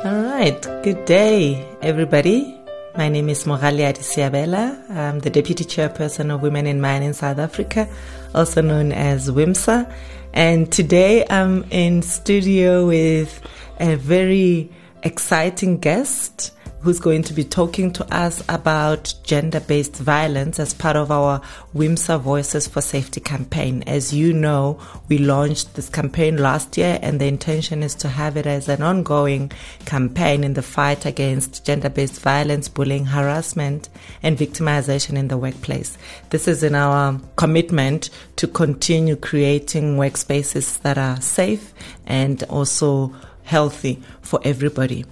All right. Good day, everybody. My name is Mogale Adisiabela. I'm the Deputy Chairperson of Women in Mining South Africa, also known as WIMSA. And today I'm in studio with a very exciting guest who's going to be talking to us about gender-based violence as part of our WIMSA Voices for Safety campaign. As you know, we launched this campaign last year, and the intention is to have it as an ongoing campaign in the fight against gender-based violence, bullying, harassment, and victimization in the workplace. This is in our commitment to continue creating workspaces that are safe and also healthy for everybody.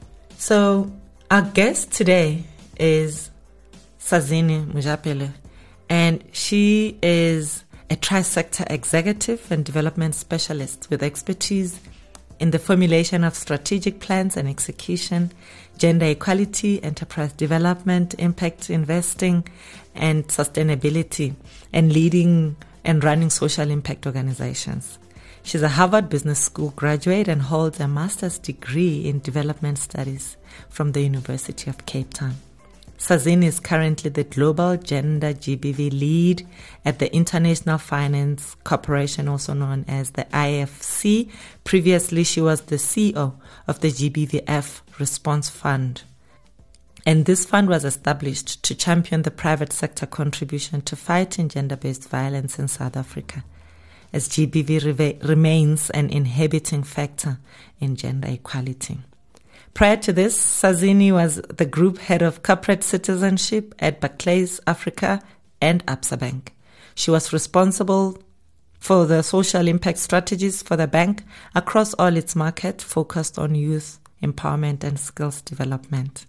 So, our guest today is Sazini Mujapele, and she is a tri-sector executive and development specialist with expertise in the formulation of strategic plans and execution, gender equality, enterprise development, impact investing, and sustainability, and leading and running social impact organizations. She's a Harvard Business School graduate and holds a master's degree in development studies from the University of Cape Town. Sazini is currently the Global Gender GBV Lead at the International Finance Corporation, also known as the IFC. Previously, she was the CEO of the GBVF Response Fund. And this fund was established to champion the private sector contribution to fighting gender-based violence in South Africa, as GBV remains an inhibiting factor in gender equality. Prior to this, Sazini was the Group Head of Corporate Citizenship at Barclays Africa and Absa Bank. She was responsible for the social impact strategies for the bank across all its markets, focused on youth empowerment and skills development.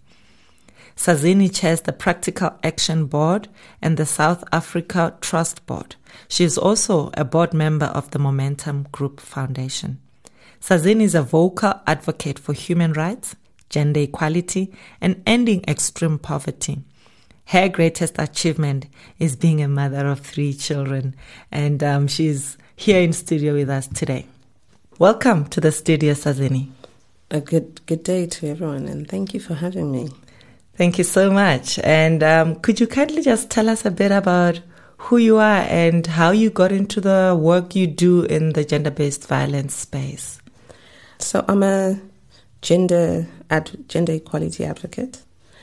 Sazini chairs the Practical Action Board and the South Africa Trust Board. She is also a board member of the Momentum Group Foundation. Sazini is a vocal advocate for human rights, gender equality, and ending extreme poverty. Her greatest achievement is being a mother of 3 children, and she's here in studio with us today. Welcome to the studio, Sazini. A good day to everyone, and thank you for having me. Thank you so much. And could you kindly just tell us a bit about who you are and how you got into the work you do in the gender-based violence space? So I'm a gender equality advocate,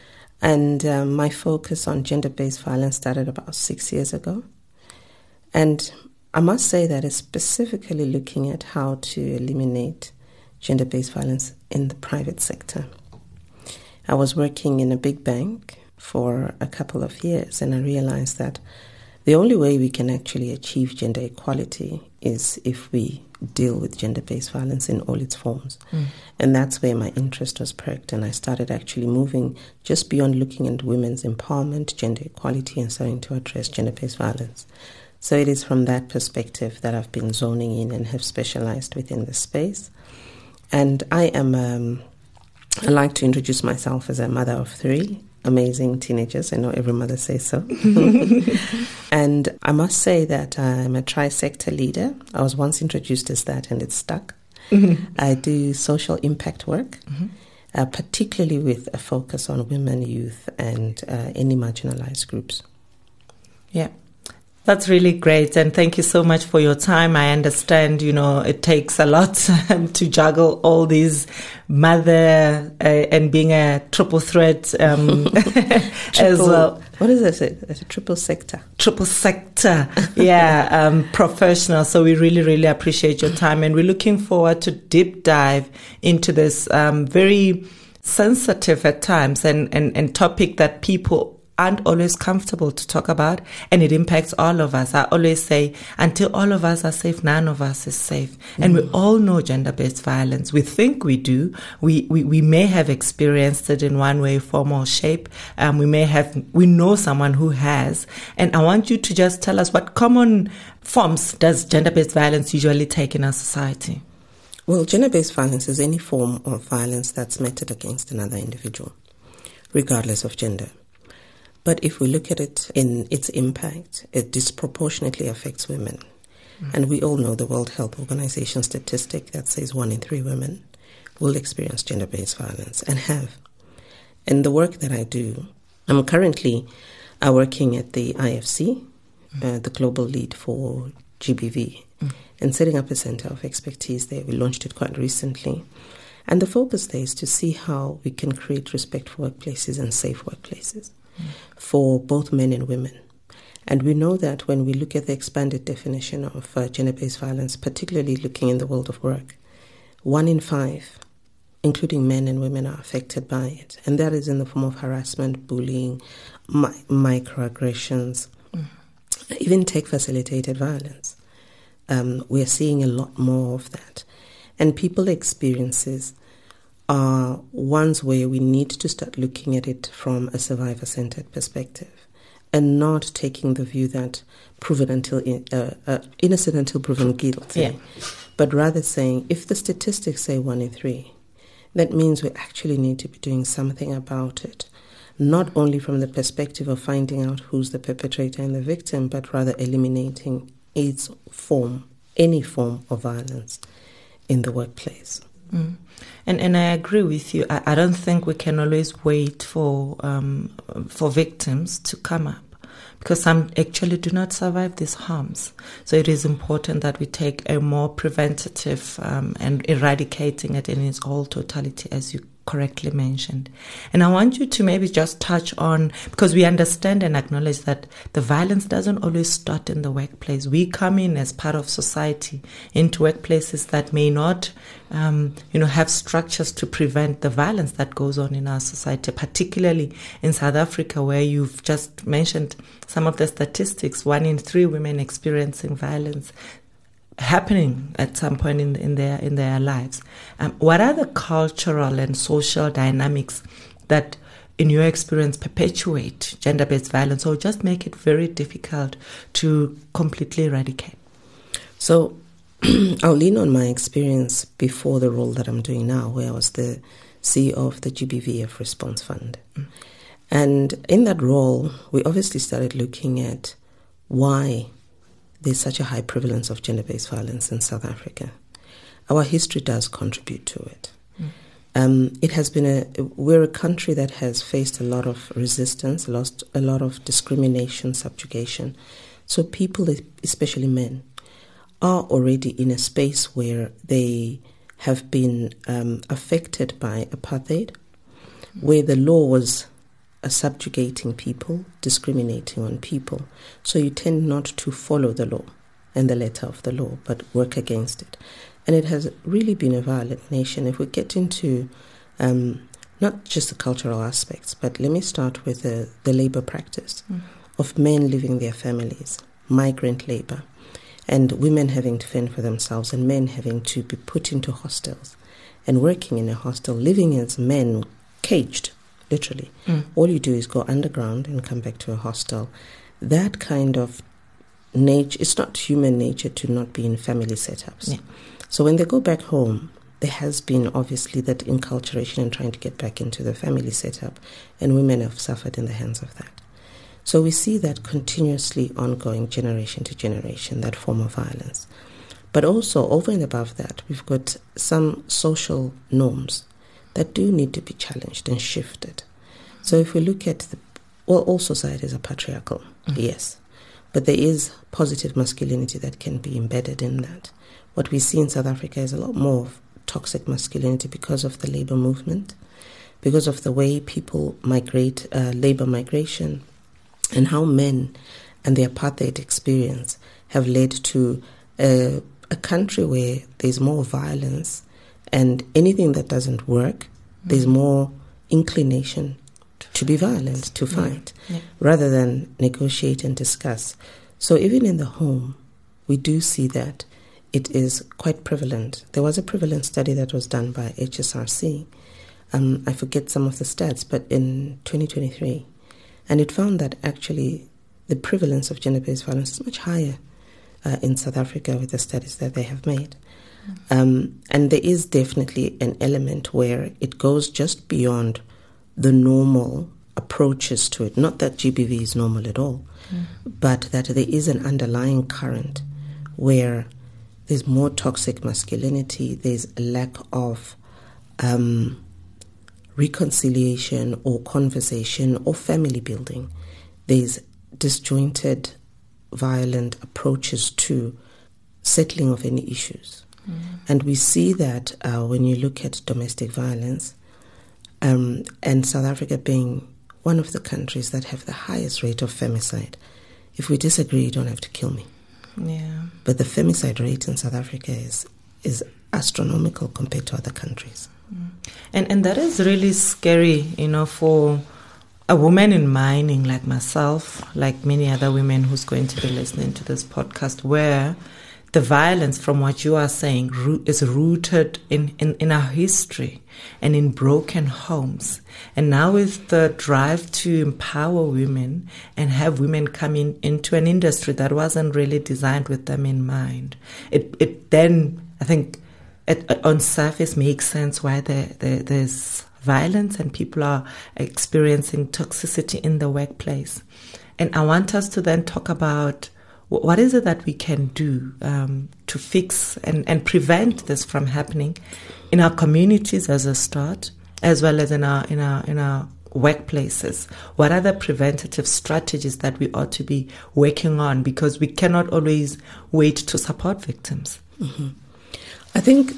and my focus on gender-based violence started about 6 years ago. And I must say that it's specifically looking at how to eliminate gender-based violence in the private sector. I was working in a big bank for a couple of years, and I realized that the only way we can actually achieve gender equality is if we deal with gender-based violence in all its forms. And that's where my interest was pricked, and I started actually moving just beyond looking at women's empowerment, gender equality, and starting to address gender-based violence. So it is from that perspective that I've been zoning in and have specialized within the space. And I like to introduce myself as a mother of 3 amazing teenagers. I know every mother says so. And I must say that I'm a tri-sector leader. I was once introduced as that, and it's stuck. I do social impact work, particularly with a focus on women, youth, and any marginalized groups. Yeah. That's really great, and thank you so much for your time. I understand, it takes a lot to juggle all these mother and being a triple threat as well. What is this? It's a triple sector. Triple sector, yeah, professional. So we really, really appreciate your time, and we're looking forward to deep dive into this very sensitive at times and topic that people aren't always comfortable to talk about, and it impacts all of us. I always say, until all of us are safe, none of us is safe. And we all know gender-based violence. We think we do. We may have experienced it in one way, form, or shape. We know someone who has. And I want you to just tell us, what common forms does gender-based violence usually take in our society? Well, gender-based violence is any form of violence that's meted against another individual, regardless of gender. But if we look at it in its impact, it disproportionately affects women. And we all know the World Health Organization statistic that says 1 in 3 women will experience gender-based violence and have. And the work that I do, I'm currently working at the IFC, the global lead for GBV, and setting up a center of expertise there. We launched it quite recently. And the focus there is to see how we can create respectful workplaces and safe workplaces for both men and women. And we know that when we look at the expanded definition of gender-based violence, particularly looking in the world of work, 1 in 5, including men and women, are affected by it. And that is in the form of harassment, bullying, microaggressions, even tech-facilitated violence. We are seeing a lot more of that. And people experiences are ones where we need to start looking at it from a survivor-centered perspective and not taking the view that innocent until proven guilty, but rather saying if the statistics say 1 in 3, that means we actually need to be doing something about it, not only from the perspective of finding out who's the perpetrator and the victim, but rather eliminating any form of violence in the workplace. And I agree with you. I don't think we can always wait for victims to come up, because some actually do not survive these harms. So it is important that we take a more preventative and eradicating it in its whole totality, as you correctly mentioned. And I want you to maybe just touch on, because we understand and acknowledge that the violence doesn't always start in the workplace. We come in as part of society into workplaces that may not have structures to prevent the violence that goes on in our society, particularly in South Africa, where you've just mentioned some of the statistics. 1 in 3 women experiencing violence happening at some point in their lives. What are the cultural and social dynamics that, in your experience, perpetuate gender-based violence or just make it very difficult to completely eradicate? So I'll lean on my experience before the role that I'm doing now, where I was the CEO of the GBVF Response Fund. And in that role, we obviously started looking at why there's such a high prevalence of gender-based violence in South Africa. Our history does contribute to it. It has been we're a country that has faced a lot of resistance, lost a lot of discrimination, subjugation. So people, especially men, are already in a space where they have been affected by apartheid, where the law was subjugating people, discriminating on people. So you tend not to follow the law and the letter of the law, but work against it. And it has really been a violent nation. If we get into not just the cultural aspects, but let me start with the labor practice of men leaving their families, migrant labor, and women having to fend for themselves and men having to be put into hostels and working in a hostel, living as men, caged. Literally. All you do is go underground and come back to a hostel. That kind of nature, it's not human nature to not be in family setups. Yeah. So when they go back home, there has been obviously that enculturation and trying to get back into the family setup, and women have suffered in the hands of that. So we see that continuously ongoing generation to generation, that form of violence. But also over and above that, we've got some social norms that do need to be challenged and shifted. So if we look at all societies are patriarchal, yes, but there is positive masculinity that can be embedded in that. What we see in South Africa is a lot more of toxic masculinity because of the labor movement, because of the way people migrate, labor migration, and how men and the apartheid experience have led to a country where there's more violence. And anything that doesn't work, there's more inclination to be violent, to fight, rather than negotiate and discuss. So even in the home, we do see that it is quite prevalent. There was a prevalence study that was done by HSRC. I forget some of the stats, but in 2023. And it found that actually the prevalence of gender-based violence is much higher in South Africa with the studies that they have made. And there is definitely an element where it goes just beyond the normal approaches to it. Not that GBV is normal at all, but that there is an underlying current where there's more toxic masculinity, there's a lack of reconciliation or conversation or family building. There's disjointed, violent approaches to settling of any issues. And we see that when you look at domestic violence, and South Africa being one of the countries that have the highest rate of femicide. If we disagree, you don't have to kill me. Yeah. But the femicide rate in South Africa is astronomical compared to other countries. And that is really scary, for a woman in mining like myself, like many other women who's going to be listening to this podcast, where the violence, from what you are saying, is rooted in our history and in broken homes. And now with the drive to empower women and have women come into an industry that wasn't really designed with them in mind, it then, I think, on surface makes sense why there's violence and people are experiencing toxicity in the workplace. And I want us to then talk about what is it that we can do to fix and prevent this from happening in our communities as a start, as well as in our workplaces. What are the preventative strategies that we ought to be working on? Because we cannot always wait to support victims. Mm-hmm. I think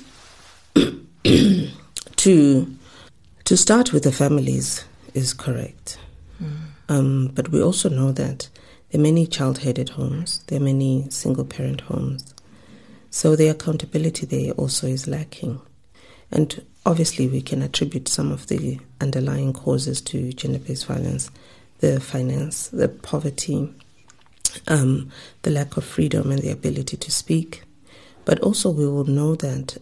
to start with the families is correct. But we also know that there are many child-headed homes. There are many single-parent homes. So the accountability there also is lacking. And obviously we can attribute some of the underlying causes to gender-based violence, the finance, the poverty, the lack of freedom and the ability to speak. But also we will know that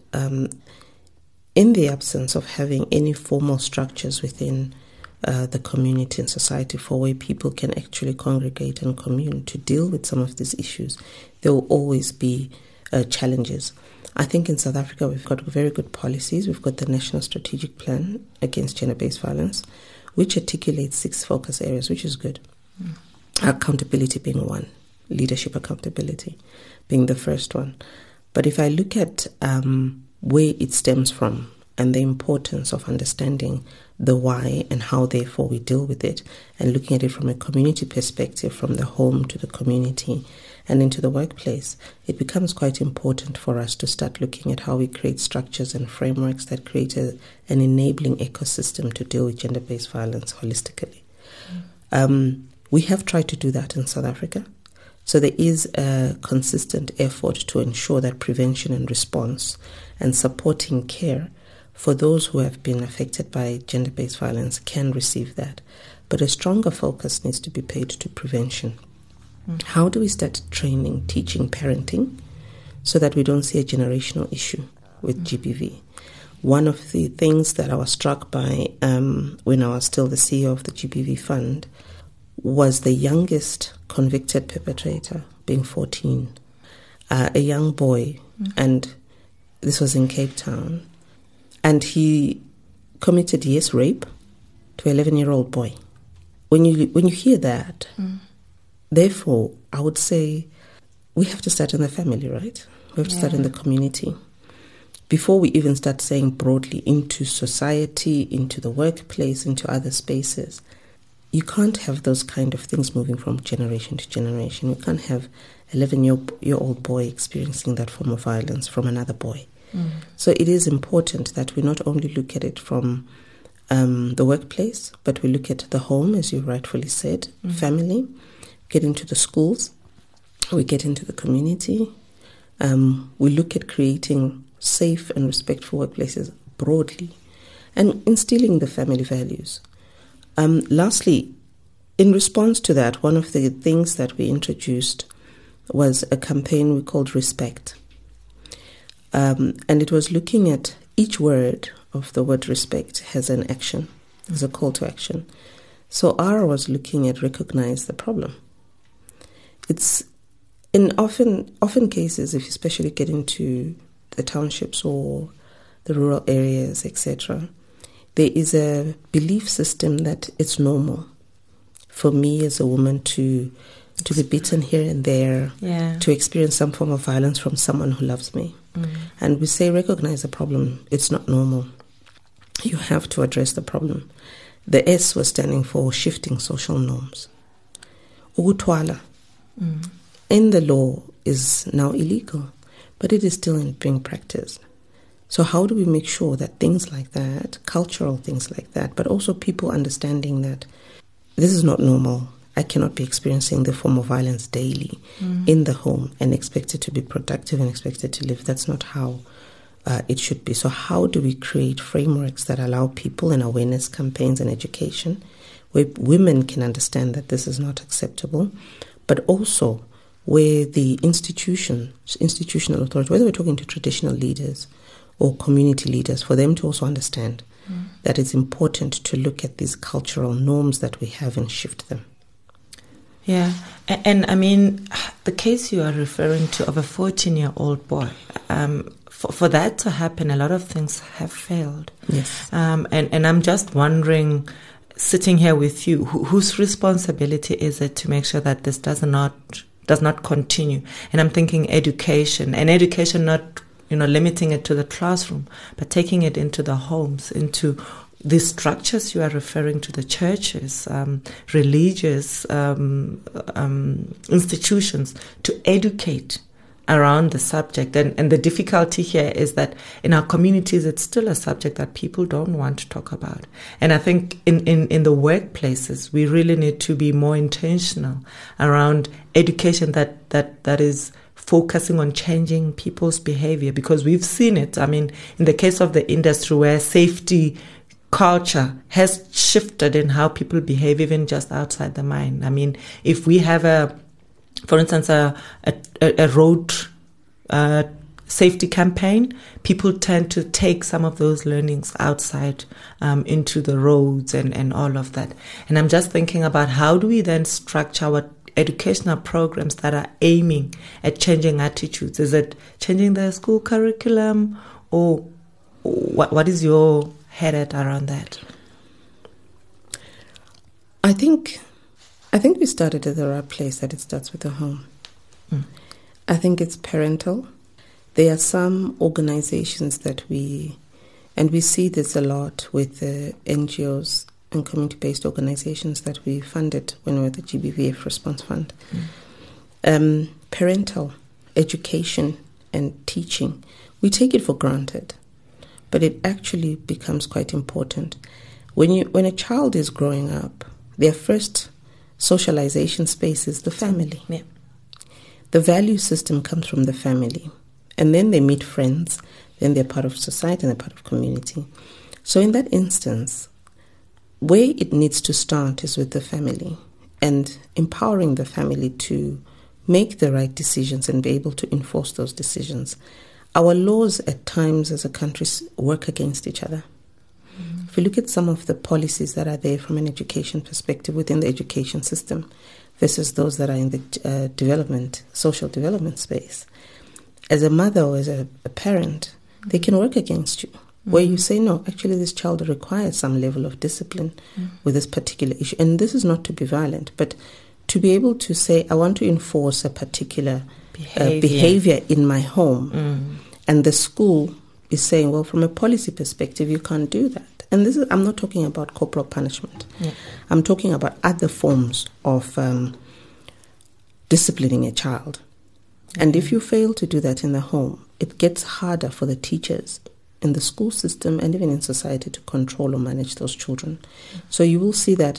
in the absence of having any formal structures within the community and society for where people can actually congregate and commune to deal with some of these issues, there will always be challenges. I think in South Africa we've got very good policies. We've got the National Strategic Plan Against Gender-Based Violence, which articulates 6 focus areas, which is good. Accountability being one, leadership accountability being the first one. But if I look at where it stems from and the importance of understanding the why and how, therefore, we deal with it, and looking at it from a community perspective, from the home to the community and into the workplace, it becomes quite important for us to start looking at how we create structures and frameworks that create an enabling ecosystem to deal with gender-based violence holistically. We have tried to do that in South Africa. So there is a consistent effort to ensure that prevention and response and supporting care for those who have been affected by gender-based violence can receive that. But a stronger focus needs to be paid to prevention. How do we start training, teaching, parenting so that we don't see a generational issue with GBV? One of the things that I was struck by when I was still the CEO of the GBV Fund was the youngest convicted perpetrator being 14, a young boy, and this was in Cape Town. And he committed, rape to an 11-year-old boy. When you hear that, therefore, I would say we have to start in the family, right? We have to start in the community. Before we even start saying broadly into society, into the workplace, into other spaces, you can't have those kind of things moving from generation to generation. You can't have an 11-year-old boy experiencing that form of violence from another boy. So it is important that we not only look at it from the workplace, but we look at the home, as you rightfully said, family, get into the schools, we get into the community. We look at creating safe and respectful workplaces broadly and instilling the family values. Lastly, in response to that, one of the things that we introduced was a campaign we called Respect. And it was looking at each word of the word respect has an action, as a call to action. So R was looking at recognize the problem. It's in often cases, if you especially get into the townships or the rural areas, etc., there is a belief system that it's normal for me as a woman to be beaten here and there, to experience some form of violence from someone who loves me. And we say, recognize the problem. It's not normal. you have to address the problem. The S was standing for shifting social norms. Ukutwala in the law is now illegal, but it is still being practiced. So how do we make sure that things like that, cultural things like that, but also people understanding that this is not normal. I cannot be experiencing the form of violence daily in the home and expected to be productive and expected to live. That's not how it should be. So how do we create frameworks that allow people and awareness campaigns and education where women can understand that this is not acceptable, but also where the institutional authority, whether we're talking to traditional leaders or community leaders, for them to also understand that it's important to look at these cultural norms that we have and shift them. Yeah, and I mean, the case you are referring to of a 14-year-old boy, for that to happen, a lot of things have failed. Yes. And I'm just wondering, sitting here with you, whose responsibility is it to make sure that this does not continue? And I'm thinking education, and education not limiting it to the classroom, but taking it into the homes, into the structures you are referring to, the churches, religious institutions, to educate around the subject. And the difficulty here is that in our communities, it's still a subject that people don't want to talk about. And I think in the workplaces, we really need to be more intentional around education that is focusing on changing people's behavior, because we've seen it. I mean, in the case of the industry where safety culture has shifted in how people behave, even just outside the mine. I mean, if we have for instance, a road safety campaign, people tend to take some of those learnings outside into the roads and all of that. And I'm just thinking about how do we then structure our educational programs that are aiming at changing attitudes? Is it changing the school curriculum, or what is your head at around that? I think we started at the right place, that it starts with the home. I think it's parental. There are some organizations that we see this a lot with the NGOs and community-based organizations that we funded when we were the GBVF Response Fund. Parental education and teaching, we take it for granted, but it actually becomes quite important. When a child is growing up, their first socialization space is the family. Yeah. The value system comes from the family, and then they meet friends, then they're part of society and they're part of community. So in that instance, where it needs to start is with the family and empowering the family to make the right decisions and be able to enforce those decisions. Our laws at times as a country work against each other. If you look at some of the policies that are there from an education perspective within the education system versus those that are in the social development space, as a mother or as a parent, they can work against you. Where you say, no, actually this child requires some level of discipline with this particular issue. And this is not to be violent, but to be able to say, I want to enforce a particular behavior in my home. And the school is saying, well, from a policy perspective, you can't do that. And I'm not talking about corporal punishment. Yeah. I'm talking about other forms of disciplining a child. And if you fail to do that in the home, it gets harder for the teachers in the school system and even in society to control or manage those children. So you will see that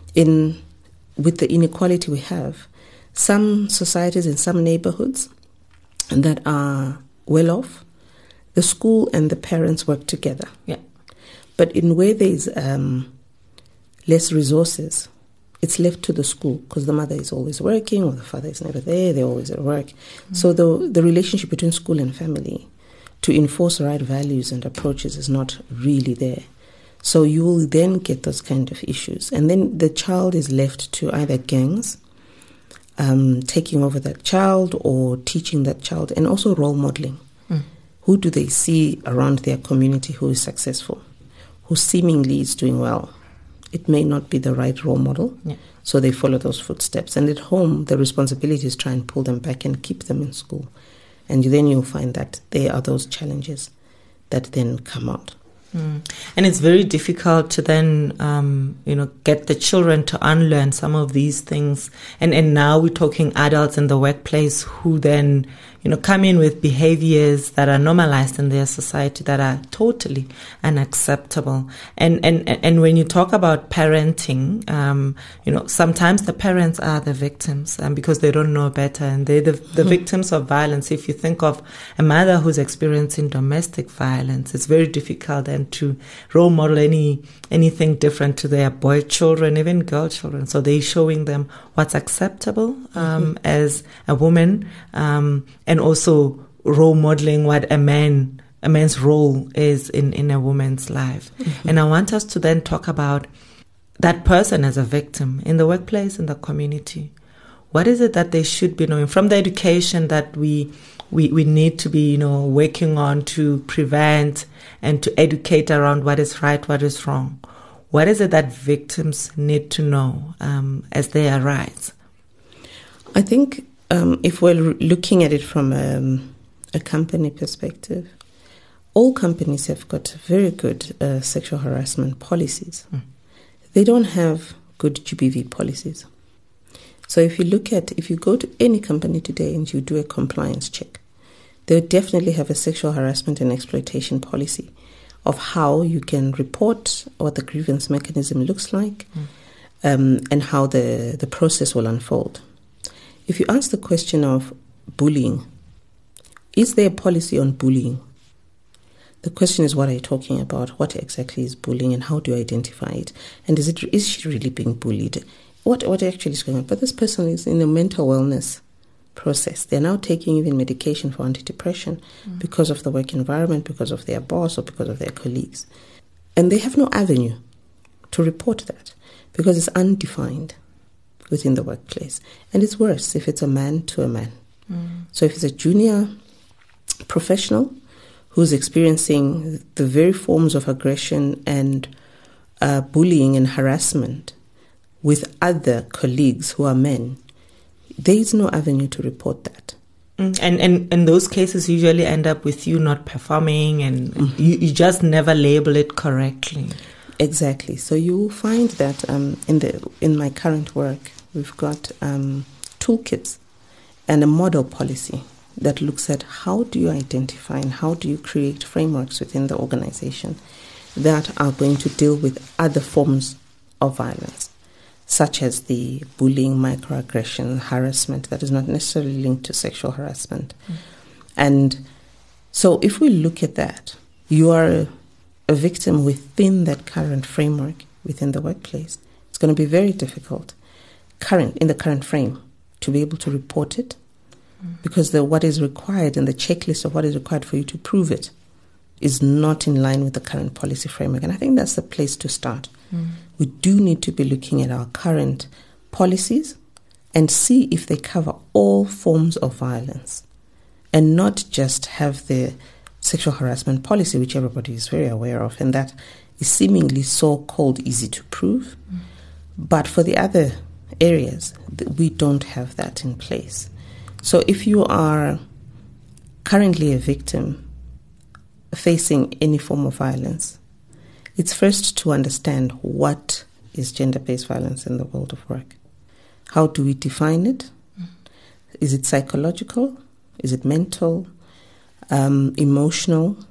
with the inequality we have, some societies in some neighborhoods that are well off, the school and the parents work together. Yeah. But in where there's less resources, it's left to the school because the mother is always working or the father is never there, they're always at work. So the relationship between school and family to enforce the right values and approaches is not really there. So you will then get those kind of issues. And then the child is left to either gangs, taking over that child or teaching that child, and also role modeling. Who do they see around their community who is successful, who seemingly is doing well? It may not be the right role model, so they follow those footsteps. And at home, the responsibility is try and pull them back and keep them in school. And then you'll find that there are those challenges that then come out. And it's very difficult to then, get the children to unlearn some of these things. And now we're talking adults in the workplace who then, come in with behaviors that are normalized in their society that are totally unacceptable. And when you talk about parenting, sometimes the parents are the victims because they don't know better, and they're the victims of violence. If you think of a mother who's experiencing domestic violence, it's very difficult then to role model anything different to their boy children, even girl children. So they're showing them what's acceptable as a woman, and also role modeling what a man's role is in a woman's life. And I want us to then talk about that person as a victim in the workplace, in the community. What is it that they should be knowing from the education that we need to be, working on to prevent and to educate around what is right, what is wrong? What is it that victims need to know as they arise? I think if we're looking at it from a company perspective, all companies have got very good sexual harassment policies. They don't have good GBV policies. So if you go to any company today and you do a compliance check, they definitely have a sexual harassment and exploitation policy of how you can report, what the grievance mechanism looks like, and how the process will unfold. If you ask the question of bullying, is there a policy on bullying? The question is, what are you talking about? What exactly is bullying, and how do you identify it? And is she really being bullied? What actually is going on? But this person is in a mental wellness process. They're now taking even medication for antidepressant because of the work environment, because of their boss, or because of their colleagues. And they have no avenue to report that because it's undefined within the workplace. And it's worse if it's a man to a man. So if it's a junior professional who's experiencing the very forms of aggression and bullying and harassment with other colleagues who are men, there is no avenue to report that. And those cases usually end up with you not performing, and you just never label it correctly. Exactly. So you will find that in my current work, we've got toolkits and a model policy that looks at how do you identify and how do you create frameworks within the organization that are going to deal with other forms of violence, such as the bullying, microaggression, harassment that is not necessarily linked to sexual harassment. And so if we look at that, you are a victim within that current framework within the workplace. It's going to be very difficult in the current frame to be able to report it, because what is required and the checklist of what is required for you to prove it is not in line with the current policy framework. And I think that's the place to start. We do need to be looking at our current policies and see if they cover all forms of violence, and not just have the sexual harassment policy, which everybody is very aware of, and that is seemingly so-called easy to prove. But for the other areas, we don't have that in place. So if you are currently a victim facing any form of violence, it's first to understand what is gender-based violence in the world of work. How do we define it? Is it psychological? Is it mental? Emotional?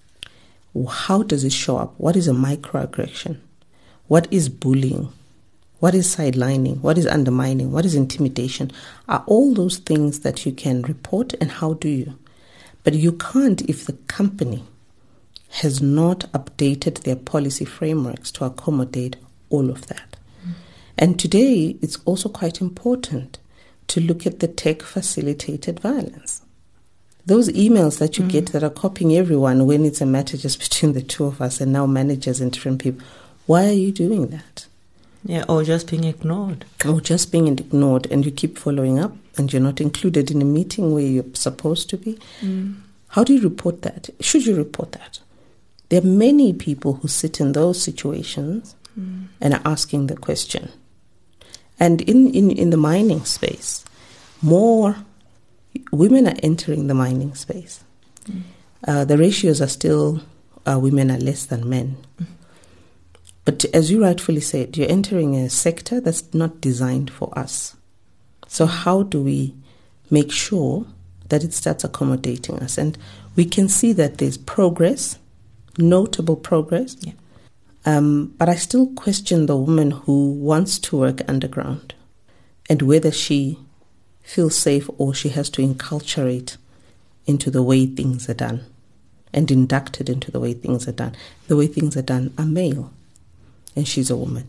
How does it show up? What is a microaggression? What is bullying? What is sidelining? What is undermining? What is intimidation? Are all those things that you can report, and how do you? But you can't if the company has not updated their policy frameworks to accommodate all of that. And today, it's also quite important to look at the tech-facilitated violence. Those emails that you get that are copying everyone when it's a matter just between the two of us, and now managers and different people, why are you doing that? Yeah, or just being ignored. Or just being ignored, and you keep following up, and you're not included in a meeting where you're supposed to be. How do you report that? Should you report that? There are many people who sit in those situations and are asking the question. And in the mining space, more women are entering the mining space. The ratios are still women are less than men. But as you rightfully said, you're entering a sector that's not designed for us. So how do we make sure that it starts accommodating us? And we can see that there's progress, notable progress. Yeah. But I still question the woman who wants to work underground and whether she feels safe or she has to enculturate into the way things are done and inducted into the way things are done. The way things are done are male, and she's a woman.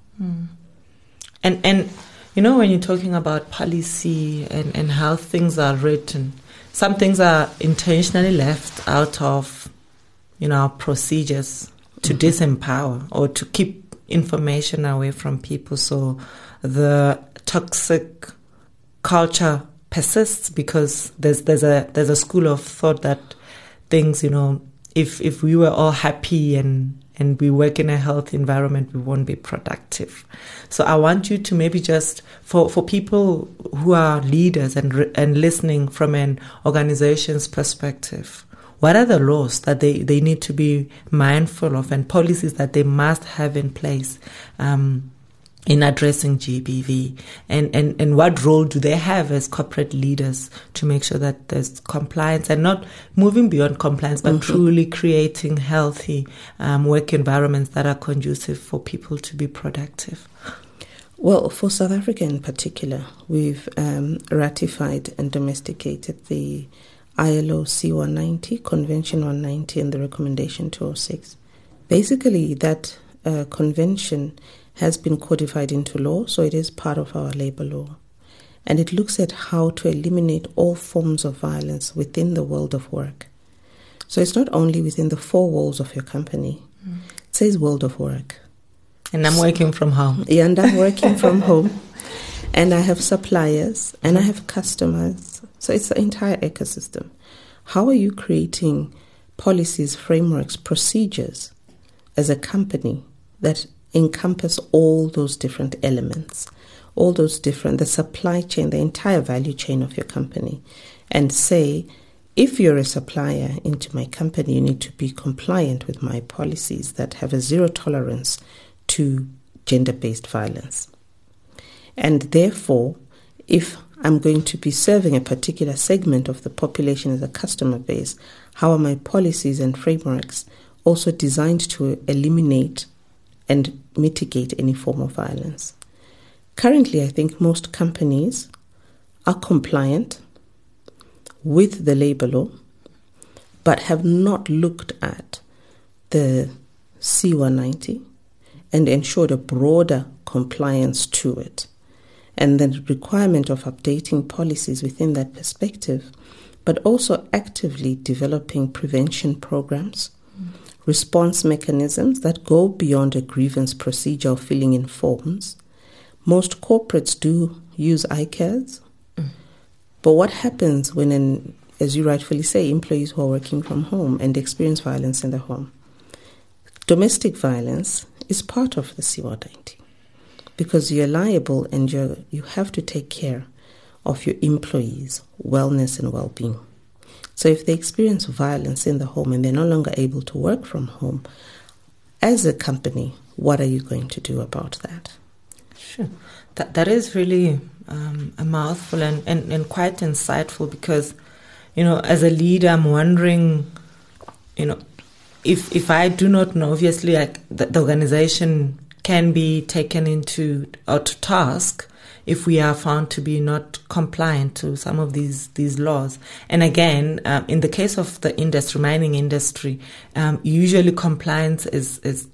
And you know, when you're talking about policy and how things are written, some things are intentionally left out of, you know, procedures to disempower or to keep information away from people. So the toxic culture persists because there's a school of thought that things, you know, if we were all happy and we work in a healthy environment, we won't be productive. So I want you to maybe just, for people who are leaders and listening from an organization's perspective, what are the laws that they need to be mindful of and policies that they must have in place in addressing GBV? And what role do they have as corporate leaders to make sure that there's compliance and not moving beyond compliance, but truly creating healthy work environments that are conducive for people to be productive? Well, for South Africa in particular, we've ratified and domesticated the ILO C-190, Convention 190, and the Recommendation 206. Basically, that convention has been codified into law, so it is part of our labor law. And it looks at how to eliminate all forms of violence within the world of work. So it's not only within the four walls of your company. It says world of work. And I'm working from home. Yeah, and I'm working from home. And I have suppliers, and I have customers. So it's the entire ecosystem. How are you creating policies, frameworks, procedures as a company that encompass all those different elements, all those different, the supply chain, the entire value chain of your company, and say, if you're a supplier into my company, you need to be compliant with my policies that have a zero tolerance to gender-based violence. And therefore, if I'm going to be serving a particular segment of the population as a customer base, how are my policies and frameworks also designed to eliminate and mitigate any form of violence? Currently, I think most companies are compliant with the labor law, but have not looked at the C-190 and ensured a broader compliance to it. And the requirement of updating policies within that perspective, but also actively developing prevention programs, response mechanisms that go beyond a grievance procedure of filling in forms. Most corporates do use ICARs. But what happens when, as you rightfully say, employees who are working from home and experience violence in the home? Domestic violence is part of the C-190 because you're liable and you have to take care of your employees' wellness and well-being. So if they experience violence in the home and they're no longer able to work from home, as a company, what are you going to do about that? Sure. That is really a mouthful and quite insightful because, you know, as a leader, I'm wondering, you know, if I do not know, obviously like the organization can be taken into or to task if we are found to be not compliant to some of these laws. And again, in the case of the industry, mining industry, usually compliance is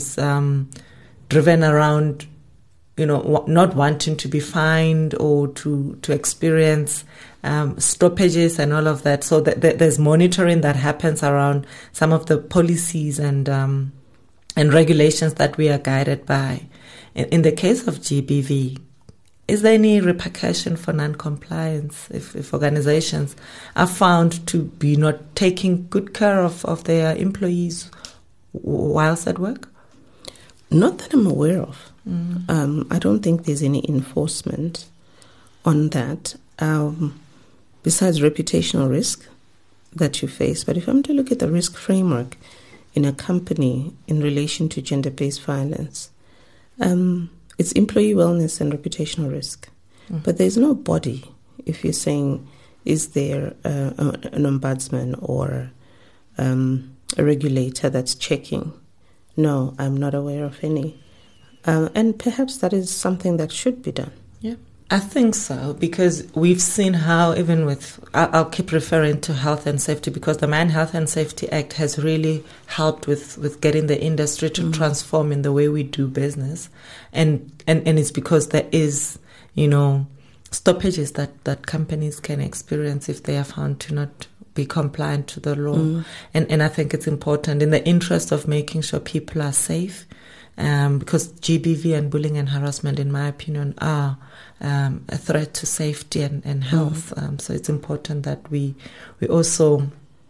driven around, you know, not wanting to be fined or to experience stoppages and all of that. So there's monitoring that happens around some of the policies and regulations that we are guided by. In the case of GBV, is there any repercussion for non-compliance if organizations are found to be not taking good care of their employees whilst at work? Not that I'm aware of. I don't think there's any enforcement on that, besides reputational risk that you face. But if I'm to look at the risk framework in a company in relation to gender-based violence, it's employee wellness and reputational risk. But there's no body, if you're saying, is there an ombudsman or a regulator that's checking? No, I'm not aware of any. And perhaps that is something that should be done. Yeah, I think so, because we've seen how even with, I'll keep referring to health and safety, because the Mine Health and Safety Act has really helped with getting the industry to transform in the way we do business. And it's because there is, stoppages that companies can experience if they are found to not be compliant to the law. And I think it's important in the interest of making sure people are safe, because GBV and bullying and harassment, in my opinion, are a threat to safety and health. So it's important that we also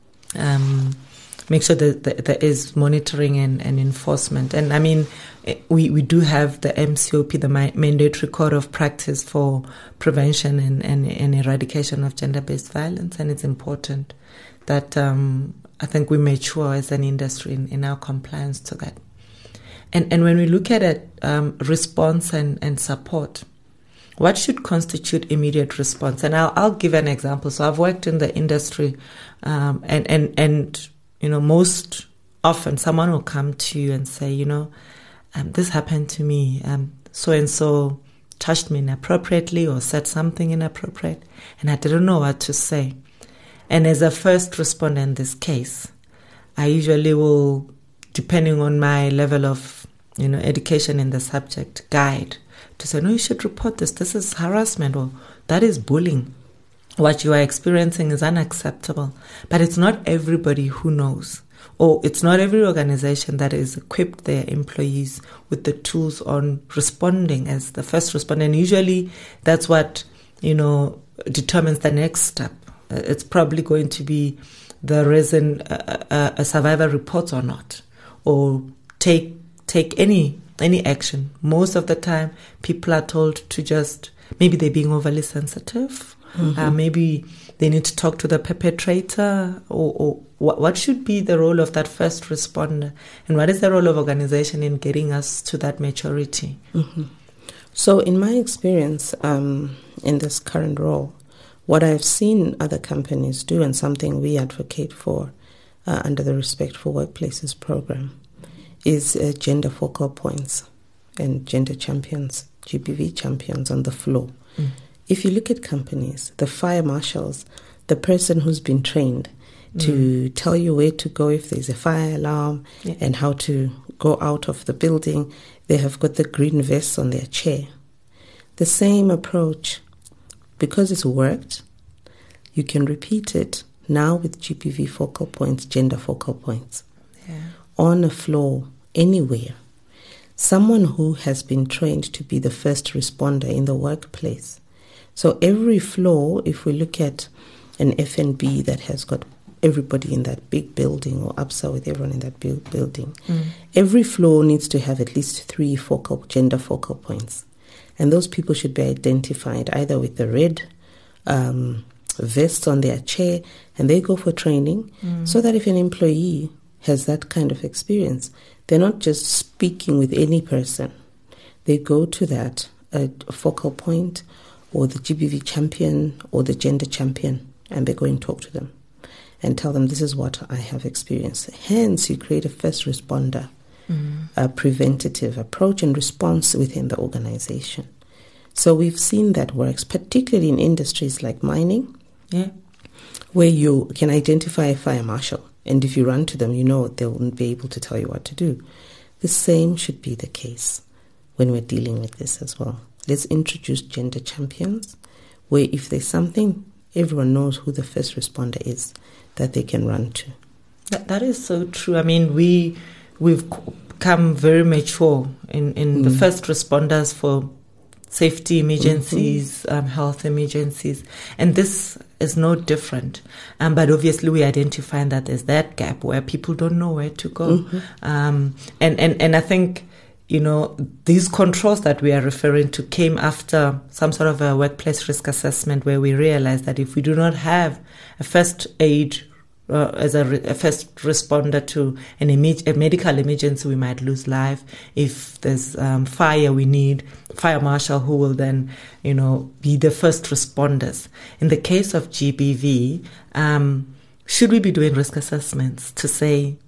make sure that there is monitoring and enforcement. And I mean, we do have the MCOP, the Mandatory Code of Practice for Prevention and Eradication of Gender-Based Violence, and it's important that I think we mature as an industry in our compliance to that. And when we look at it, response and support, what should constitute immediate response? And I'll give an example. So I've worked in the industry, and most often someone will come to you and say, this happened to me. So and so touched me inappropriately or said something inappropriate, and I didn't know what to say. And as a first responder in this case, I usually will, depending on my level of education in the subject, guide to say, no, you should report this. This is harassment, or that is bullying. What you are experiencing is unacceptable. But it's not everybody who knows, or it's not every organization that is equipped their employees with the tools on responding as the first responder. And usually that's what, determines the next step. It's probably going to be the reason a survivor reports or not, or take any action. Most of the time, people are told to just, maybe they're being overly sensitive. Maybe they need to talk to the perpetrator, or what should be the role of that first responder, and what is the role of organization in getting us to that maturity? So in my experience in this current role, what I've seen other companies do, and something we advocate for under the Respectful Workplaces program, is gender focal points and gender champions, GBV champions on the floor. If you look at companies, the fire marshals, the person who's been trained to tell you where to go if there's a fire alarm and how to go out of the building, they have got the green vests on their chair. The same approach, because it's worked, you can repeat it now with GBV focal points, gender focal points. On a floor, anywhere. Someone who has been trained to be the first responder in the workplace. So every floor, if we look at an FNB that has got everybody in that big building, or ABSA with everyone in that building, every floor needs to have at least 3 gender focal points. And those people should be identified either with the red vests on their chair, and they go for training, so that if an employee has that kind of experience, they're not just speaking with any person. They go to that focal point, or the GBV champion, or the gender champion, and they go and talk to them and tell them, this is what I have experienced. Hence, you create a first responder, a preventative approach and response within the organization. So we've seen that works, particularly in industries like mining, where you can identify a fire marshal, and if you run to them, they won't be able to tell you what to do. The same should be the case when we're dealing with this as well. Let's introduce gender champions, where if there's something, everyone knows who the first responder is that they can run to. That is so true. I mean, we've become very mature in the first responders for safety emergencies, health emergencies, and this is no different. But obviously, we identify that there's that gap where people don't know where to go, and I think, these controls that we are referring to came after some sort of a workplace risk assessment, where we realized that if we do not have a first aid a first responder to a medical emergency, we might lose life. If there's fire, we need fire marshal who will then, be the first responders. In the case of GBV, should we be doing risk assessments to say,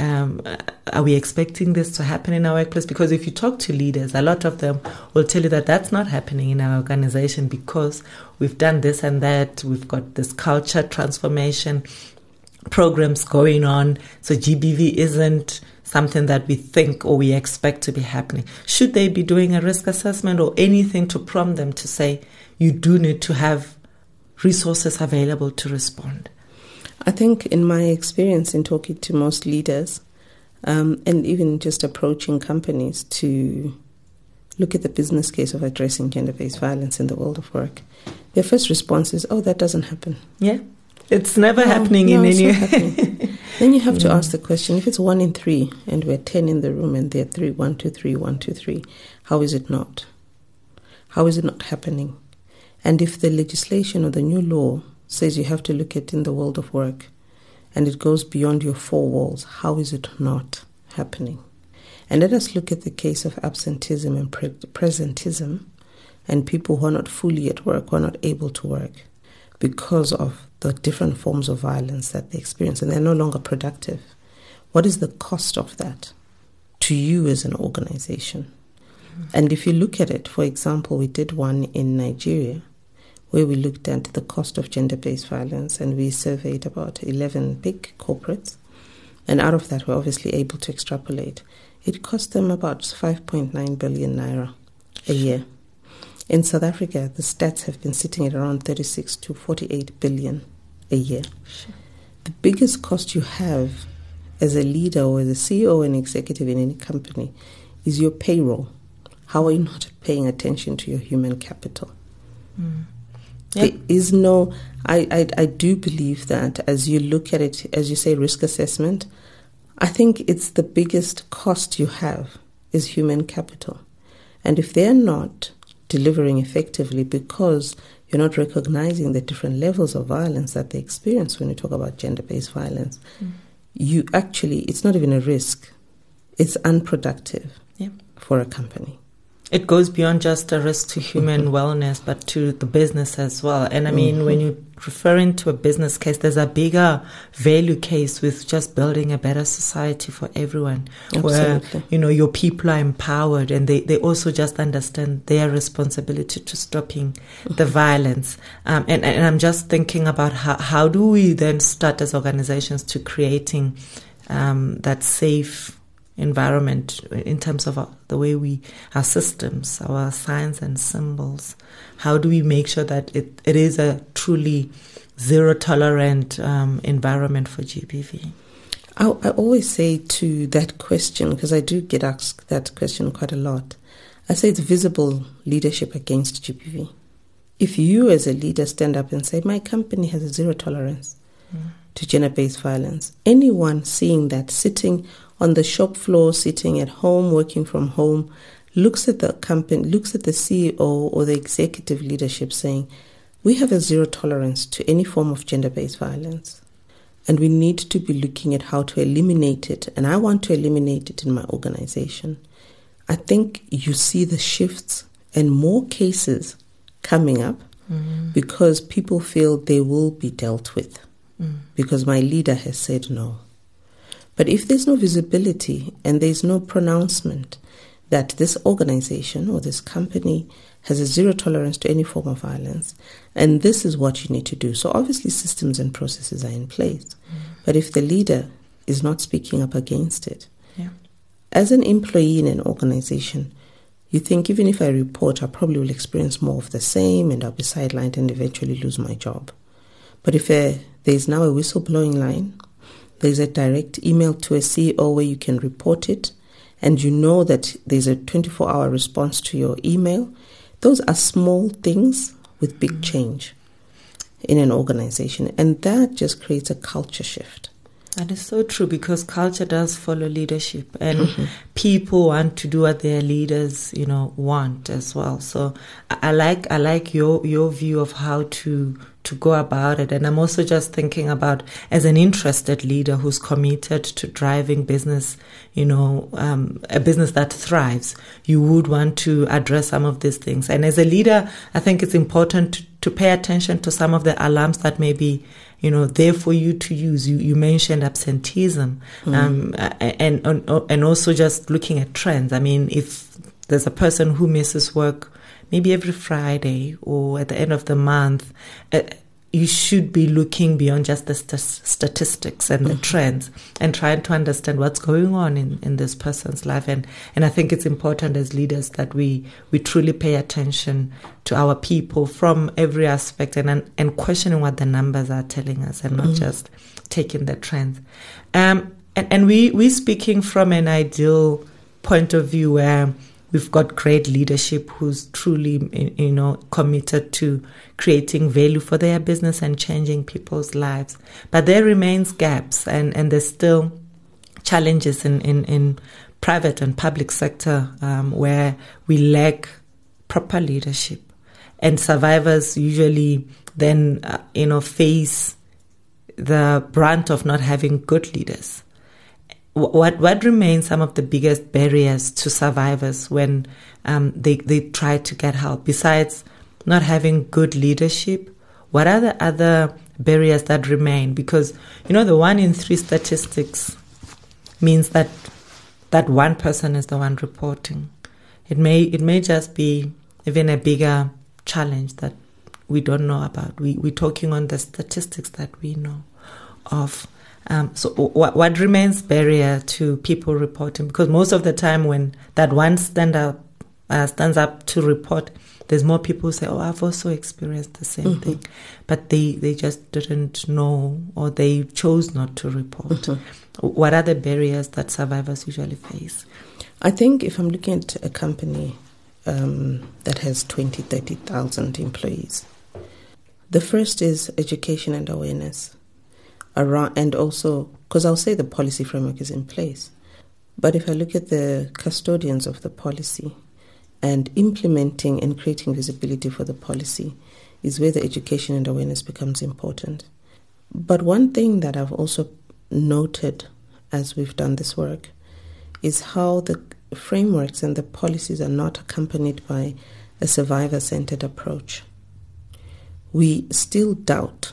are we expecting this to happen in our workplace? Because if you talk to leaders, a lot of them will tell you that that's not happening in our organization because we've done this and that. We've got this culture transformation programs going on. So GBV isn't something that we think or we expect to be happening. Should they be doing a risk assessment or anything to prompt them to say, you do need to have resources available to respond? I think in my experience in talking to most leaders and even just approaching companies to look at the business case of addressing gender-based violence in the world of work, their first response is, oh, that doesn't happen. Yeah, it's never happening in any way. Then you have to ask the question, if it's 1 in 3 and we're 10 in the room and there are 3, 1, 2, 3, 1, 2, 3, how is it not? How is it not happening? And if the legislation or the new law says you have to look at in the world of work and it goes beyond your 4 walls, how is it not happening? And let us look at the case of absenteeism and presenteeism and people who are not fully at work, who are not able to work because of the different forms of violence that they experience and they're no longer productive. What is the cost of that to you as an organization? And if you look at it, for example, we did one in Nigeria where we looked at the cost of gender-based violence and we surveyed about 11 big corporates. And out of that, we're obviously able to extrapolate. It cost them about 5.9 billion naira a year. In South Africa, the stats have been sitting at around 36 to 48 billion a year. Sure. The biggest cost you have as a leader or as a CEO and executive in any company is your payroll. How are you not paying attention to your human capital? Yep. There is no, I do believe that as you look at it, as you say, risk assessment, I think it's the biggest cost you have is human capital. And if they're not delivering effectively because you're not recognizing the different levels of violence that they experience when you talk about gender-based violence, you actually, it's not even a risk. It's unproductive for a company. It goes beyond just a risk to human wellness, but to the business as well. And I mean, when you're referring to a business case, there's a bigger value case with just building a better society for everyone. Absolutely. Where, your people are empowered and they also just understand their responsibility to stopping the violence. And I'm just thinking about how do we then start as organizations to creating that safe environment in terms of the way our systems, our signs and symbols. How do we make sure that it is a truly zero tolerant environment for GBV? I always say to that question, because I do get asked that question quite a lot, I say it's visible leadership against GBV. If you as a leader stand up and say, my company has a zero tolerance to gender-based violence, anyone seeing that sitting on the shop floor, sitting at home, working from home, looks at the company, looks at the CEO or the executive leadership saying, we have a zero tolerance to any form of gender-based violence. And we need to be looking at how to eliminate it. And I want to eliminate it in my organization. I think you see the shifts and more cases coming up because people feel they will be dealt with because my leader has said no. But if there's no visibility and there's no pronouncement that this organization or this company has a zero tolerance to any form of violence, and this is what you need to do. So obviously systems and processes are in place. But if the leader is not speaking up against it, as an employee in an organization, you think even if I report, I probably will experience more of the same and I'll be sidelined and eventually lose my job. But if there's now a whistleblowing line, there's a direct email to a CEO where you can report it, and you know that there's a 24-hour response to your email. Those are small things with big change in an organization, and that just creates a culture shift. That is so true, because culture does follow leadership, and people want to do what their leaders, want as well. So I like your view of how to to go about it. And I'm also just thinking about, as an interested leader who's committed to driving business, a business that thrives, you would want to address some of these things. And as a leader, I think it's important to pay attention to some of the alarms that may be, there for you to use. You mentioned absenteeism, and also just looking at trends. I mean, if there's a person who misses work maybe every Friday or at the end of the month, you should be looking beyond just the statistics and the trends and trying to understand what's going on in this person's life. And I think it's important as leaders that we truly pay attention to our people from every aspect and questioning what the numbers are telling us and not just taking the trends. And we're speaking from an ideal point of view where we've got great leadership who's truly, committed to creating value for their business and changing people's lives. But there remains gaps, and there's still challenges in private and public sector where we lack proper leadership. And survivors usually then, face the brunt of not having good leaders. What remains some of the biggest barriers to survivors when they try to get help? Besides not having good leadership, what are the other barriers that remain? Because, the 1 in 3 statistics means that one person is the one reporting. It may just be even a bigger challenge that we don't know about. We're talking on the statistics that we know of. So what remains barrier to people reporting? Because most of the time when that one stands up to report, there's more people who say, oh, I've also experienced the same thing. But they just didn't know, or they chose not to report. What are the barriers that survivors usually face? I think if I'm looking at a company that has 20, 30,000 employees, the first is education and awareness. And also, because I'll say the policy framework is in place, but if I look at the custodians of the policy and implementing and creating visibility for the policy is where the education and awareness becomes important. But one thing that I've also noted as we've done this work is how the frameworks and the policies are not accompanied by a survivor-centered approach. We still doubt.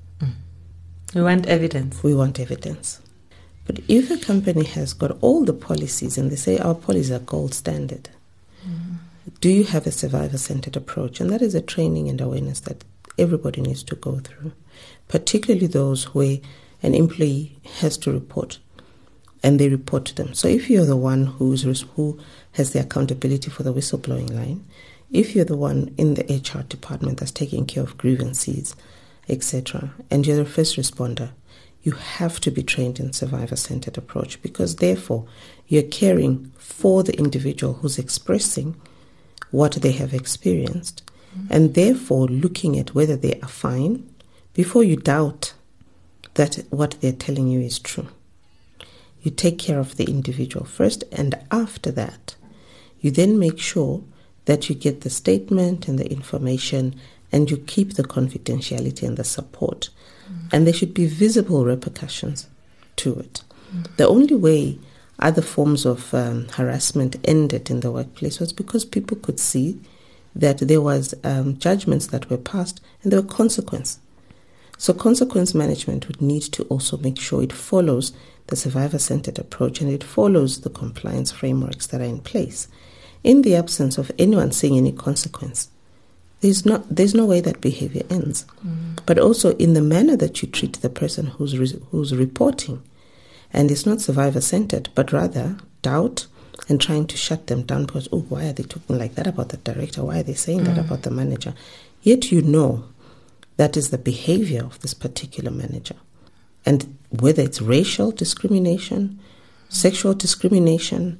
We want evidence. We want evidence. But if a company has got all the policies and they say our policies are gold standard, do you have a survivor-centered approach? And that is a training and awareness that everybody needs to go through, particularly those where an employee has to report and they report to them. So if you're the one who has the accountability for the whistleblowing line, if you're the one in the HR department that's taking care of grievances, etc., and you're the first responder, you have to be trained in survivor-centered approach, because therefore you're caring for the individual who's expressing what they have experienced, and therefore looking at whether they are fine before you doubt that what they're telling you is true. You take care of the individual first, and after that, you then make sure that you get the statement and the information and you keep the confidentiality and the support. And there should be visible repercussions to it. The only way other forms of harassment ended in the workplace was because people could see that there was judgments that were passed and there were consequences. So consequence management would need to also make sure it follows the survivor-centered approach and it follows the compliance frameworks that are in place. In the absence of anyone seeing any consequence, there's no way that behavior ends. But also in the manner that you treat the person who's reporting, and it's not survivor-centered, but rather doubt and trying to shut them down because, oh, why are they talking like that about the director? Why are they saying that about the manager? Yet you know that is the behavior of this particular manager. And whether it's racial discrimination, sexual discrimination,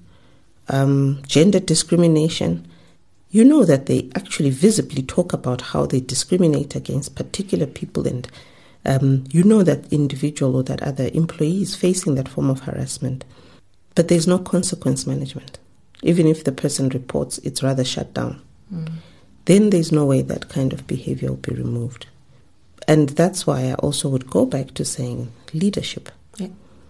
gender discrimination, you know that they actually visibly talk about how they discriminate against particular people, and you know that individual or that other employee is facing that form of harassment. But there's no consequence management. Even if the person reports, it's rather shut down. Then there's no way that kind of behavior will be removed. And that's why I also would go back to saying leadership. Yeah.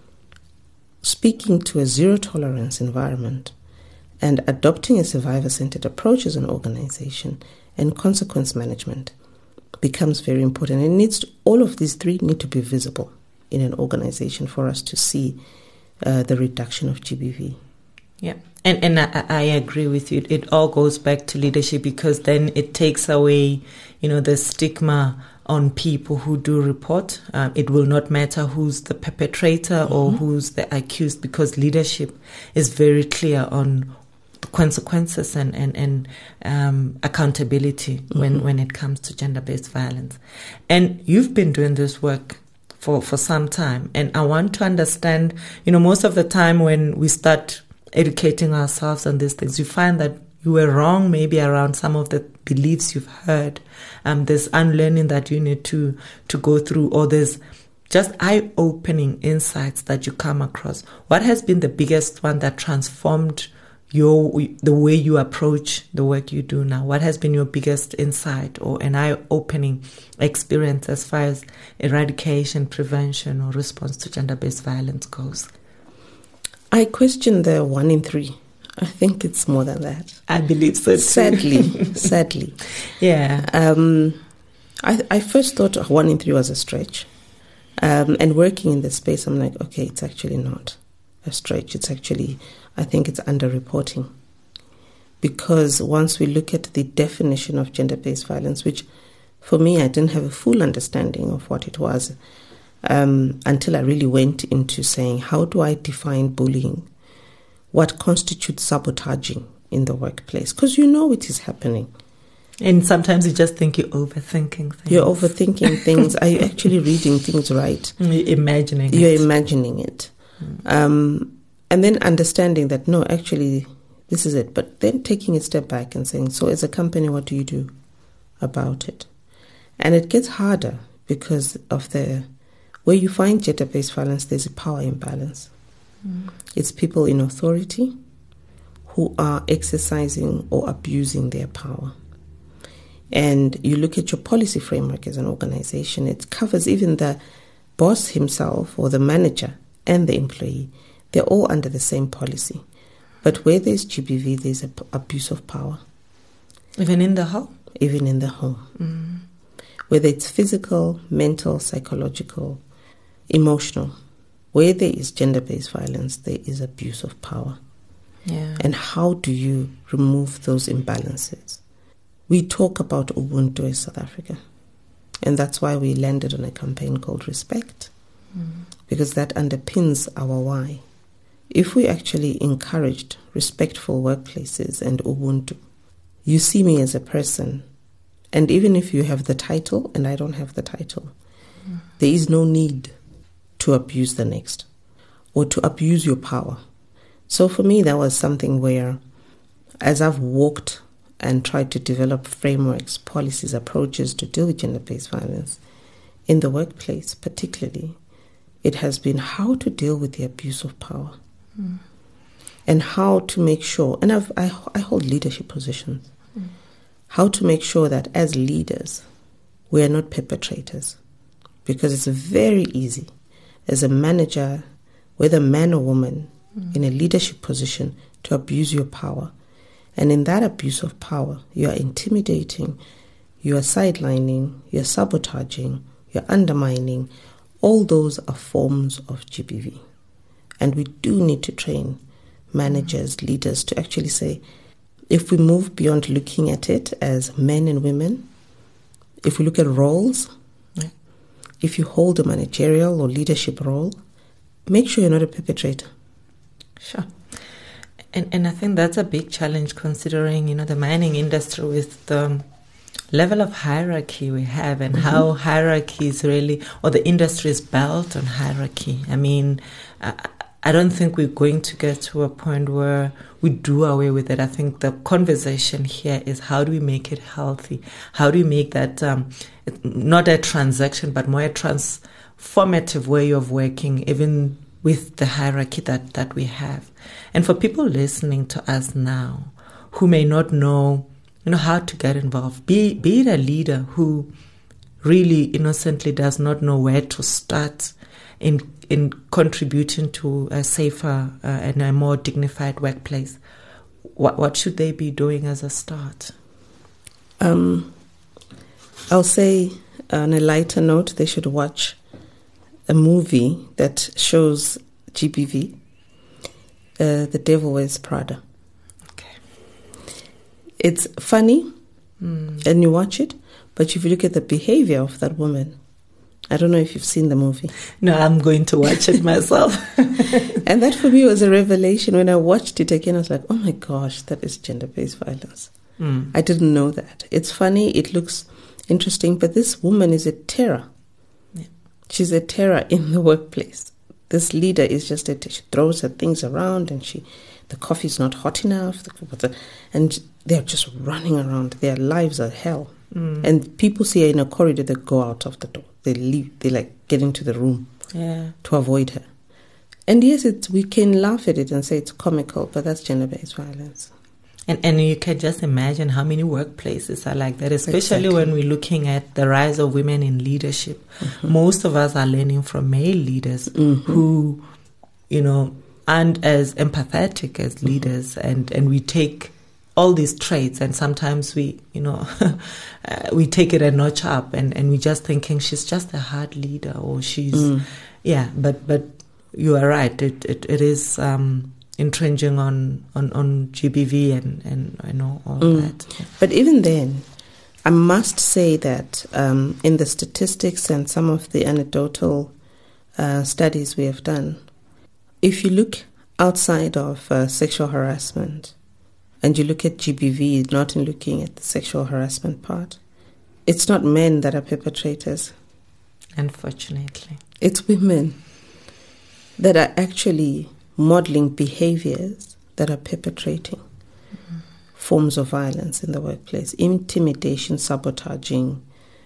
Speaking to a zero-tolerance environment and adopting a survivor-centered approach as an organization and consequence management becomes very important. And all of these three need to be visible in an organization for us to see the reduction of GBV. Yeah, and I agree with you. It all goes back to leadership, because then it takes away, the stigma on people who do report. It will not matter who's the perpetrator or who's the accused, because leadership is very clear on the consequences and accountability when it comes to gender-based violence. And you've been doing this work for some time, and I want to understand, most of the time when we start educating ourselves on these things, you find that you were wrong maybe around some of the beliefs you've heard. There's unlearning that you need to go through, or there's just eye-opening insights that you come across. What has been the biggest one that transformed the way you approach the work you do now? What has been your biggest insight or an eye-opening experience as far as eradication, prevention, or response to gender-based violence goes? I question the 1 in 3. I think it's more than that. I believe so too. Sadly. Yeah. I first thought 1 in 3 was a stretch. And working in this space, I'm like, okay, it's actually not a stretch. It's actually, I think it's underreporting. Because once we look at the definition of gender-based violence, which for me, I didn't have a full understanding of what it was until I really went into saying, how do I define bullying? What constitutes sabotaging in the workplace? Because it is happening. And sometimes you just think you're overthinking things. You're overthinking things. Are you actually reading things right? You're imagining it. You're imagining it. And then understanding that, no, actually, this is it. But then taking a step back and saying, so as a company, what do you do about it? And it gets harder because of where you find gender-based violence, there's a power imbalance. It's people in authority who are exercising or abusing their power. And you look at your policy framework as an organization, it covers even the boss himself or the manager and the employee. They're all under the same policy. But where there's GBV, there's abuse of power. Even in the home? Even in the home. Whether it's physical, mental, psychological, emotional. Where there is gender-based violence, there is abuse of power. Yeah. And how do you remove those imbalances? We talk about Ubuntu as South Africa. And that's why we landed on a campaign called Respect. Because that underpins our why. If we actually encouraged respectful workplaces and Ubuntu, you see me as a person. And even if you have the title and I don't have the title, there is no need to abuse the next or to abuse your power. So for me, that was something where, as I've walked and tried to develop frameworks, policies, approaches to deal with gender-based violence in the workplace particularly, it has been how to deal with the abuse of power and how to make sure, and I hold leadership positions, how to make sure that as leaders, we are not perpetrators. Because it's very easy as a manager, whether man or woman, in a leadership position, to abuse your power. And in that abuse of power, you are intimidating, you are sidelining, you're sabotaging, you're undermining. All those are forms of GBV. And we do need to train managers, leaders to actually say, if we move beyond looking at it as men and women, if we look at roles, if you hold a managerial or leadership role, make sure you're not a perpetrator. Sure. And I think that's a big challenge considering, the mining industry with the level of hierarchy we have and how hierarchy is really, or the industry is built on hierarchy. I mean, I don't think we're going to get to a point where we do away with it. I think the conversation here is how do we make it healthy? How do we make that not a transaction, but more a transformative way of working, even with the hierarchy that we have? And for people listening to us now who may not know, how to get involved, be it a leader who really innocently does not know where to start in contributing to a safer and a more dignified workplace, what should they be doing as a start? I'll say on a lighter note, they should watch a movie that shows GBV, The Devil Wears Prada. Okay. It's funny, and you watch it, but if you look at the behavior of that woman, I don't know if you've seen the movie. No, I'm going to watch it myself. And that for me was a revelation. When I watched it again, I was like, oh my gosh, that is gender-based violence. I didn't know that. It's funny, it looks interesting, but this woman is a terror. Yeah. She's a terror in the workplace. This leader is just she throws her things around, and the coffee's not hot enough, and they're just running around. Their lives are hell. And people see her in a corridor, they go out of the door. They leave, they get into the room to avoid her. And yes, we can laugh at it and say it's comical, but that's gender-based violence. And you can just imagine how many workplaces are like that, especially when we're looking at the rise of women in leadership. Most of us are learning from male leaders who, aren't as empathetic as leaders, and we take all these traits, and sometimes we, we take it a notch up, and we're just thinking she's just a hard leader, or she's, but you are right. It is infringing on GBV and all that. But even then, I must say that in the statistics and some of the anecdotal studies we have done, if you look outside of sexual harassment, and you look at GBV, not in looking at the sexual harassment part, it's not men that are perpetrators. Unfortunately. It's women that are actually modeling behaviors that are perpetrating forms of violence in the workplace. Intimidation, sabotaging,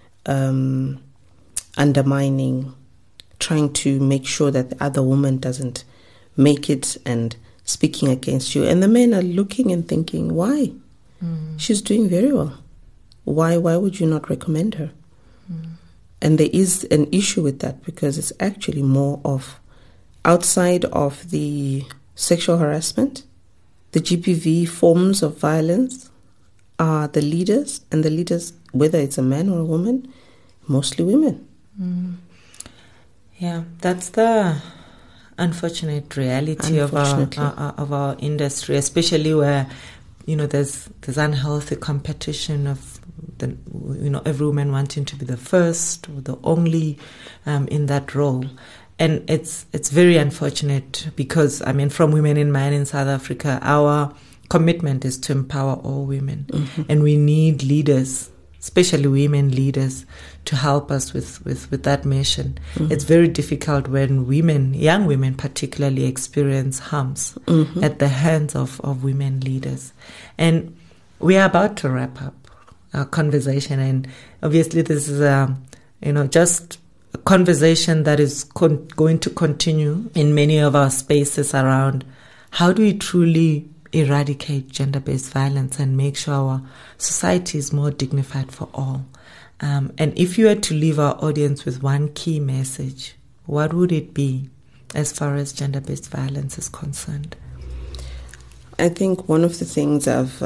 undermining, trying to make sure that the other woman doesn't make it, and speaking against you. And the men are looking and thinking, why? She's doing very well. Why would you not recommend her? And there is an issue with that, because it's actually more of outside of the sexual harassment, the GBV forms of violence are the leaders, and the leaders, whether it's a man or a woman, mostly women. Yeah, that's the unfortunate reality of our industry, especially where there's unhealthy competition of every woman wanting to be the first or the only in that role. And it's very unfortunate, because from Women in Mining in South Africa, our commitment is to empower all women, and we need leaders, especially women leaders, to help us with that mission. It's very difficult when women, young women particularly, experience harms at the hands of women leaders. And we are about to wrap up our conversation, and obviously this is just a conversation that is going to continue in many of our spaces around how do we truly eradicate gender-based violence and make sure our society is more dignified for all. And if you were to leave our audience with one key message, what would it be as far as gender-based violence is concerned? I think one of the things I've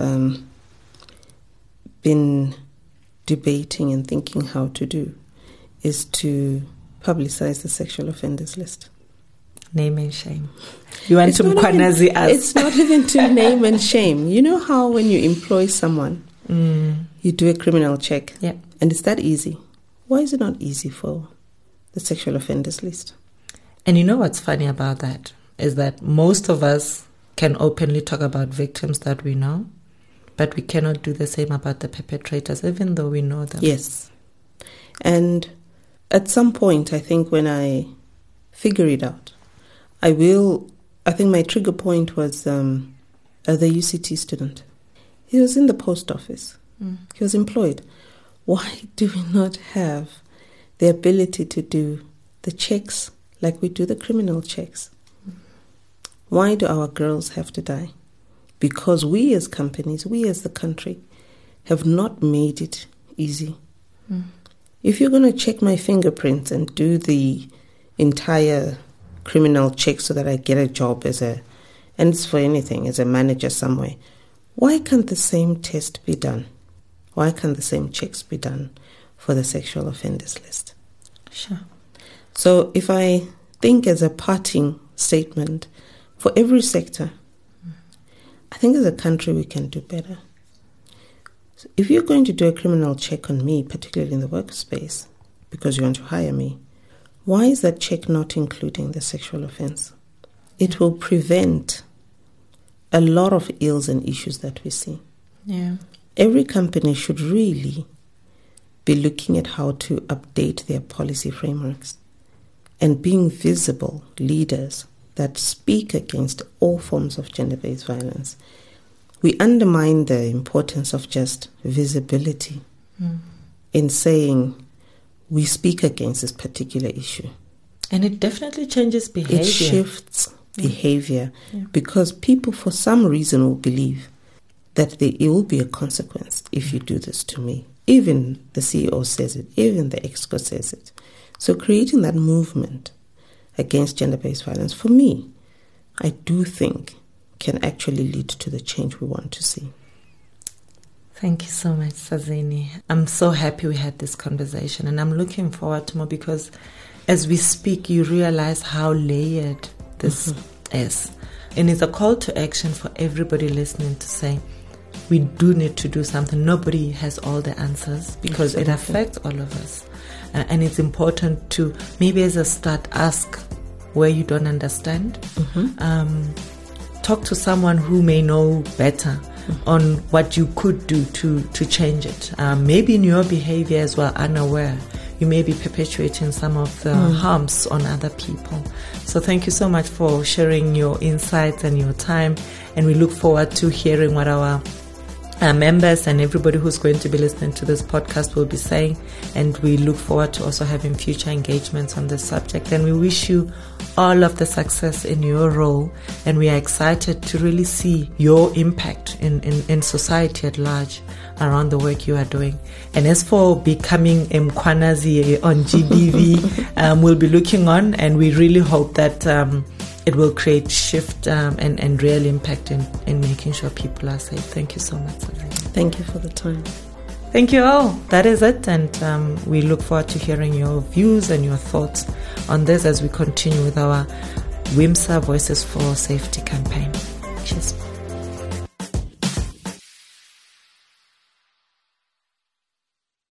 been debating and thinking how to do is to publicize the sexual offenders list. Name and shame. You want to Mkwanazi us? It's not even to name and shame. You know how when you employ someone, you do a criminal check, and it's that easy. Why is it not easy for the sexual offenders list? And you know what's funny about that is that most of us can openly talk about victims that we know, but we cannot do the same about the perpetrators, even though we know them. Yes. And at some point, I think when I figure it out, I think my trigger point was the UCT student. He was in the post office. He was employed. Why do we not have the ability to do the checks like we do the criminal checks? Why do our girls have to die? Because we as companies, we as the country, have not made it easy. If you're going to check my fingerprints and do the entire criminal check so that I get a job and it's for anything, as a manager somewhere, why can't the same test be done? Why can't the same checks be done for the sexual offenders list? Sure. So if I think as a parting statement, for every sector, I think as a country we can do better. So if you're going to do a criminal check on me, particularly in the workspace, because you want to hire me, why is that check not including the sexual offense? It will prevent a lot of ills and issues that we see. Yeah. Every company should really be looking at how to update their policy frameworks and being visible leaders that speak against all forms of gender-based violence. We undermine the importance of just visibility in saying we speak against this particular issue. And it definitely changes behavior. It shifts behavior because people for some reason will believe that it will be a consequence if you do this to me. Even the CEO says it, even the EXCO says it. So creating that movement against gender-based violence, for me, I do think can actually lead to the change we want to see. Thank you so much, Sazini. I'm so happy we had this conversation, and I'm looking forward to more, because as we speak, you realize how layered this is. And it's a call to action for everybody listening to say, we do need to do something. Nobody has all the answers, because it affects all of us. And it's important to, maybe as a start, ask where you don't understand. Talk to someone who may know better on what you could do to change it. Maybe in your behavior as well, unaware, you may be perpetuating some of the harms on other people. So thank you so much for sharing your insights and your time. And we look forward to hearing what our members and everybody who's going to be listening to this podcast will be saying. And we look forward to also having future engagements on this subject. And we wish you all of the success in your role. And we are excited to really see your impact in society at large around the work you are doing. And as for becoming Mkwanazi on GBV, we'll be looking on, and we really hope that it will create shift and real impact in making sure people are safe. Thank you so much, Sazini. Thank you for the time. Thank you all. That is it. And we look forward to hearing your views and your thoughts on this as we continue with our WIMSA Voices for Safety campaign. Cheers.